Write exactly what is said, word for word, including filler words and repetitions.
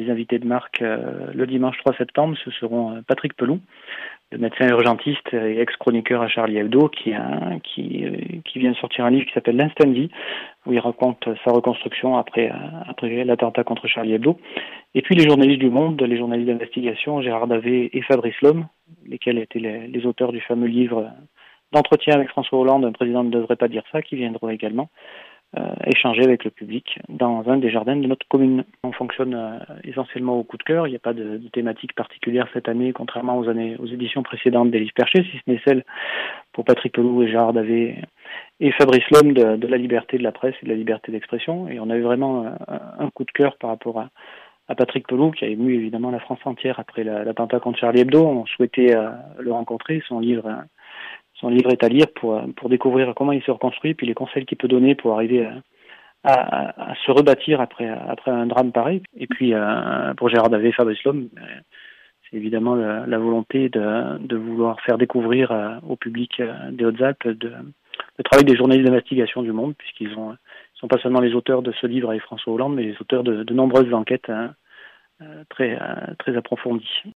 les invités de marque euh, le dimanche trois septembre, ce seront euh, Patrick Pelloux, le médecin urgentiste et ex-chroniqueur à Charlie Hebdo, qui, a, qui, euh, qui vient de sortir un livre qui s'appelle L'Instant Vie, où il raconte sa reconstruction après, après l'attentat contre Charlie Hebdo. Et puis les journalistes du Monde, les journalistes d'investigation, Gérard Davet et Fabrice Lhomme, lesquels étaient les, les auteurs du fameux livre d'entretien avec François Hollande, un président ne devrait pas dire ça, qui viendront également euh, échanger avec le public dans un des jardins de notre commune. On fonctionne euh, essentiellement au coup de cœur, il n'y a pas de, de thématique particulière cette année, contrairement aux années, aux éditions précédentes des Livres Perchés, si ce n'est celle pour Patrick Pelloux et Gérard Davet et Fabrice Lhomme de, de la liberté de la presse et de la liberté d'expression. Et on a eu vraiment un, un coup de cœur par rapport à, à Patrick Pelloux, qui a ému évidemment la France entière après la, l'attentat contre Charlie Hebdo. On souhaitait euh, le rencontrer, son livre... Euh, Son livre est à lire pour, pour découvrir comment il se reconstruit, puis les conseils qu'il peut donner pour arriver à, à, à se rebâtir après, après un drame pareil. Et puis euh, pour Gérard Davet et Fabrice Lhomme, c'est évidemment la, la volonté de, de vouloir faire découvrir euh, au public euh, des Hautes-Alpes de, le travail des journalistes d'investigation du Monde, puisqu'ils ont, ils sont pas seulement les auteurs de ce livre avec François Hollande, mais les auteurs de, de nombreuses enquêtes hein, très, très approfondies.